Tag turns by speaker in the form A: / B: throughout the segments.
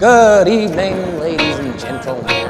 A: Good evening, ladies and gentlemen.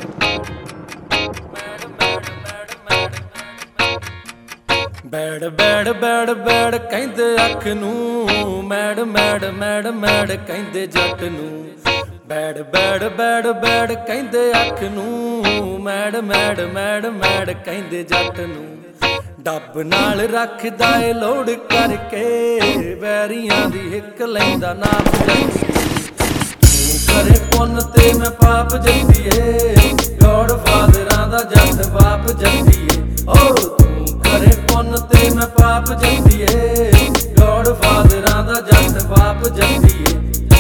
B: ਬੈੜ ਬੈੜ ਬੈੜ ਬੈੜ ਕਹਿੰਦੇ ਅੱਖ ਨੂੰ, ਮੈੜ ਮੈੜ ਮੈੜ ਮੈੜ ਕਹਿੰਦੇ ਜੱਟ ਨੂੰ। ਬੈੜ ਬੈੜ ਬੈੜ ਬੈੜ ਕਹਿੰਦੇ ਅੱਖ ਨੂੰ, ਮੈੜ ਮੈੜ ਮੈੜ ਮੈੜ ਕਹਿੰਦੇ ਜੱਟ ਨੂੰ। ਡੱਬ ਨਾਲ ਰੱਖਦਾ ਏ ਲੋੜ ਕਰਕੇ, ਵੈਰੀਆਂ ਦੀ ਹਿੱਕ ਲੈਂਦਾ ਨਾਪ ਜੱਟ। ਤੂੰ ਕਰੇ ਪੁੰਨ ਤੇ ਮੈਂ ਪਾਪ ਜੱਟੀਏ, ਗੋਡ ਫਾਦਰਾਂ ਦਾ ਜੱਟ ਬਾਪ ਜੱਟੀਏ। ਓ ਤੂੰ ਕਰੇ ਪੁੰਨ ਤੇ ਮੈਂ ਪਾਪ ਜੱਟੀਏ, ਗੋਡ ਫਾਦਰਾਂ ਦਾ ਜੱਟ ਬਾਪ ਜੱਟੀਏ।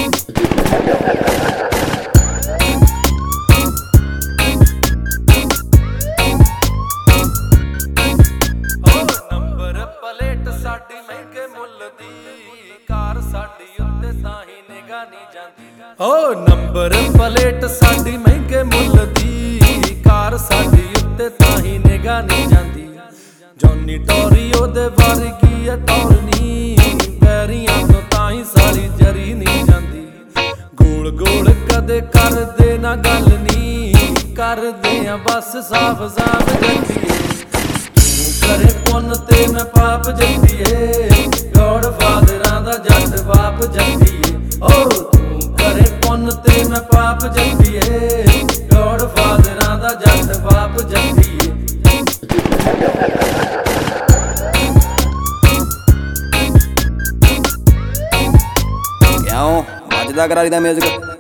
B: ਨੰਬਰ ਪਲੇਟ ਸਾਡੀ ਮਹਿੰਗੇ ਮੁੱਲ ਦੀ, ਕਾਰ ਸਾਡੀ ਉੱਤੇ ਤਾਂ ਹੀ ਨਿਗਾਹ ਨਹੀਂ ਜਾਂਦੀ। ਓ ਨੰਬਰ ਪਲੇਟ ਸਾਡੀ ਮਹਿੰਗੇ ਮੁੱਲ ਦੀ, ਕਾਰ ਸਾਡੀ ਉੱਤੇ ਤਾਂ ਹੀ ਨਿਗਾਹ ਨਹੀਂ ਜਾਂਦੀ। ਜੌਨੀ ਟੋਰੀ ਉਹਦੇ ਵਰਗੀ ਐ ਟੌਰਨੀ, ਪੈਰੀਆਂ ਤੋਂ ਤਾਂ ਹੀ ਸਾਲੀ ਜਰੀ ਨਹੀਂ ਜਾਂਦੀ। ਗੋਲ ਗੋਲ ਕਦੇ ਕਰਦੇ ਨਾ ਗੱਲ ਨੀ, ਕਰਦੇ ਆ ਬਸ ਸਾਫ ਸਾਫ ਜੱਟੀਏ। ਤੂੰ ਕਰੇ ਪੁੰਨ ਤੇ ਮੈਂ ਪਾਪ ਜੱਟੀਏ, ਗੋਡ ਫਾਦਰਾਂ ਦਾ ਜੱਟ ਬਾਪ ਜੱਟੀਏ। ਓ ਤੂੰ ਕਰੇ ਪੁੰਨ ਤੇ ਮੈਂ ਪਾਪ ਜੱਟੀਏ, ਗੋਡ ਫਾਦਰਾਂ ਦਾ ਜੱਟ ਬਾਪ ਜੱਟੀਏ।
C: ਕਿਉਂ ਵੱਜਦਾ ਕਰਾਰੀ ਦਾ ਮਿਊਜ਼ਿਕ?